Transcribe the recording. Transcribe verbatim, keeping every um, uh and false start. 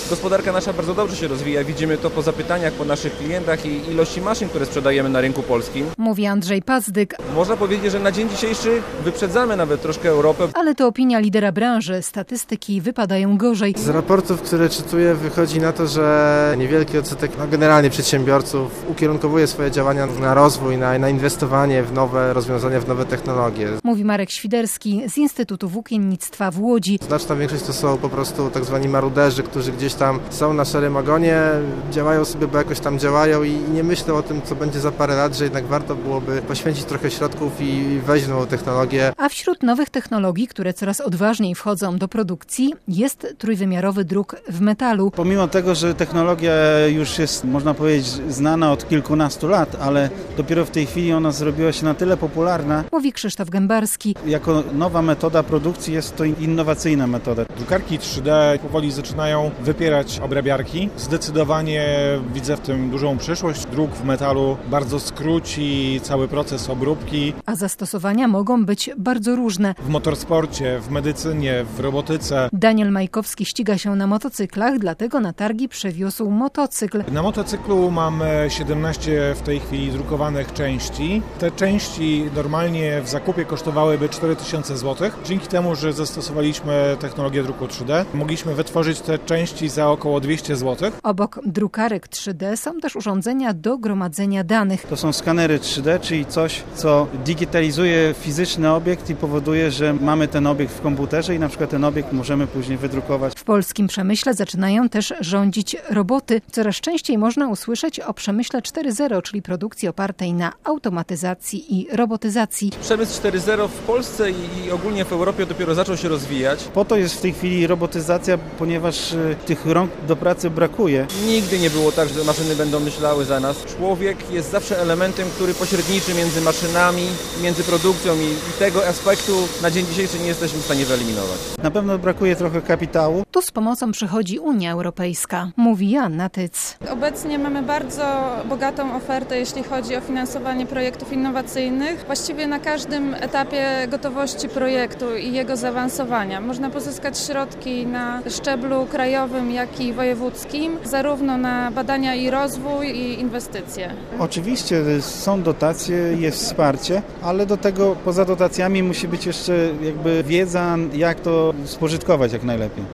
Gospodarka nasza bardzo dobrze się rozwija. Widzimy to po zapytaniach, po naszych klientach i ilości maszyn, które sprzedajemy na rynku polskim. Mówi Andrzej Pazdyk. Można powiedzieć, że na dzień dzisiejszy wyprzedzamy nawet troszkę Europę. Ale to opinia lidera branży. Statystyki wypadają gorzej. Z raportów, które czytuję, wychodzi na to, że niewielki odsetek, no generalnie przedsiębiorców ukierunkowuje swoje działania na rozwój, na, na inwestowanie w nowe rozwiązania, w nowe technologie. Mówi Marek Świderski z Instytutu Włókiennictwa w Łodzi. Znaczna większość to są po prostu tak zwani maruderzy, którzy gdzieś tam są na szarym ogonie, działają sobie, bo jakoś tam działają i nie myślą o tym, co będzie za parę lat, że jednak warto byłoby poświęcić trochę środków i wejść w nową technologię. A wśród nowych technologii, które coraz odważniej wchodzą do produkcji, jest trójwymiarowy druk w metalu. Pomimo tego, że technologia już jest, można powiedzieć, znana od kilkunastu lat, ale dopiero w tej chwili ona zrobiła się na tyle popularna. Mówi Krzysztof Gębarski. Jako nowa metoda produkcji jest to innowacyjna metoda. Drukarki trzy D powoli zaczynają wypierać obrabiarki. Zdecydowanie widzę w tym dużą przyszłość. Druk w metalu bardzo skróci cały proces obróbki. A zastosowania mogą być bardzo różne. W motorsporcie, w medycynie, w robotyce. Daniel Majkowski ściga się na motocyklach, dlatego na targi przywiózł motocykl. Na motocyklu mam siedemnaście w tej chwili drukowanych części. Te części normalnie w zakupie kosztowałyby cztery tysiące złotych. Dzięki temu, że zastosowaliśmy technologię druku trzy D, mogliśmy wytworzyć te części za około dwieście złotych. Obok drukarek trzy D są też urządzenia do gromadzenia danych. To są skanery trzy D, czyli coś, co digitalizuje fizyczny obiekt i powoduje, że mamy ten obiekt w komputerze i na przykład ten obiekt możemy później wydrukować. W polskim przemyśle zaczynają też rządzić roboty. Coraz częściej można usłyszeć o przemyśle cztery zero, czyli produkcji opartej na automatyzacji i robotyzacji. Przemysł cztery zero w Polsce i ogólnie w Europie dopiero zaczął się rozwijać. Po to jest w tej chwili robotyzacja, ponieważ tych rąk do pracy brakuje. Nigdy nie było tak, że maszyny będą myślały za nas. Człowiek jest zawsze elementem, który pośredniczy między maszynami, między produkcją i, i tego aspektu na dzień dzisiejszy nie jesteśmy w stanie wyeliminować. Na pewno brakuje trochę kapitału. Tu z pomocą przychodzi Unia Europejska, mówi Joanna Tyc. Obecnie mamy bardzo bogatą ofertę, jeśli chodzi o finansowanie projektów innowacyjnych. Właściwie na każdym etapie gotowości projektu i jego zaawansowania można pozyskać środki na szczeblu krajowym, jak i wojewódzkim, zarówno na badania i rozwój i inwestycje. Oczywiście są dotacje, jest wsparcie, ale do tego poza dotacjami musi być jeszcze jakby wiedza, jak to spożytkować jak najlepiej.